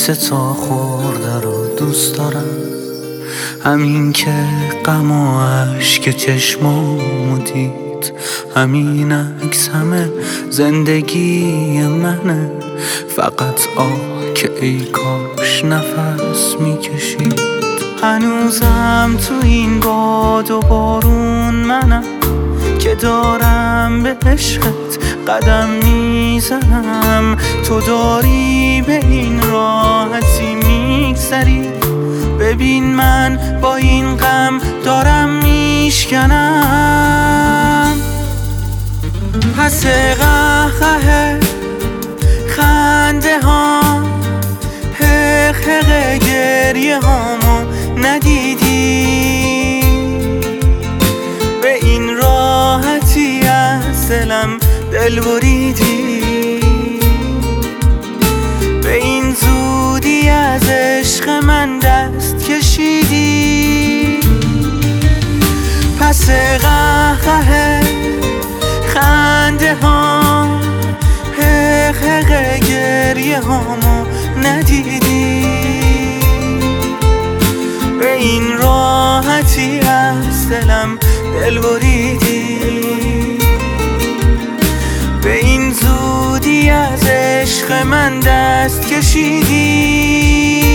تا خورده رو دوست دارم، همین که غم و اشک چشمامو دید، همین عکس همه زندگی منه. فقط آه که ای کاش نفس میکشید. هنوزم تو این باد و بارون منم که دارم به عشقت قدم میزنم. تو داری به این راحتی میگذری، ببین من با این غم دارم میشکنم. پس قهقه خنده ها حق حق گریه هامو ندیدی، به این راحتی از دلم دل بریدی، به این زودی از عشق من دست کشیدی. پس قهقه خنده ها حق حق گریه هامو ندیدی، به این راحتی از دلم دل بریدی، به این زودی از عشق من دست کشیدی.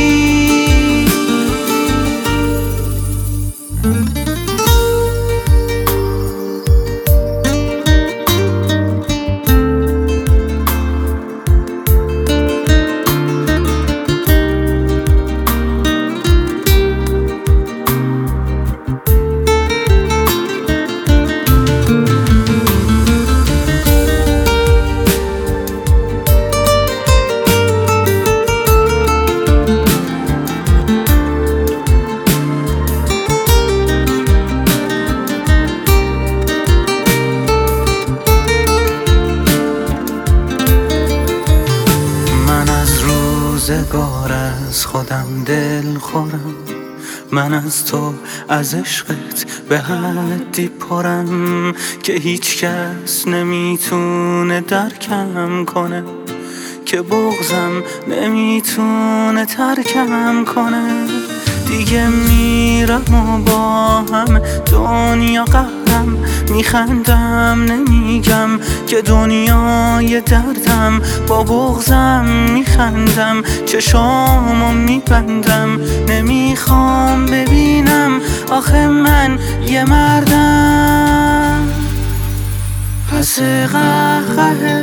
روزگار از خودم دل خورم، من از تو از عشقت به حدی پرم که هیچ کس نمیتونه درکم کنه، که بغضم نمیتونه ترکم کنه. دیگه میرم و با هم دنیا قهرم، میخندم نمیگم که دنیای دردم، با بغضم میخندم چشامو میبندم، نمیخوام ببینم آخه من یه مردم. پس قهقه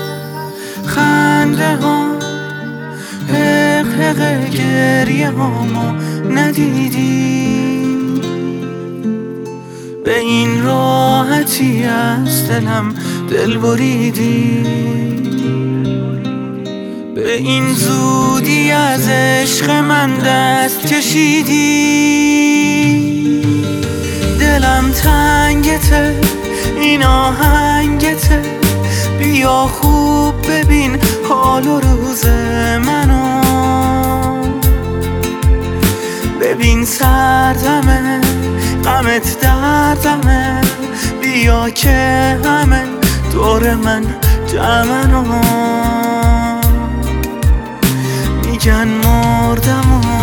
خنده ها حق حق گریه هامو ندیدی، به این راحتی از دلم دل بریدی، به این زودی از عشق من دست کشیدی. دلم تنگته این آهنگته، بیا خوب ببین حال و روز منو، ببین سردمه غمت دردمه، بیا که همه دور من جمعن و میگن مردم و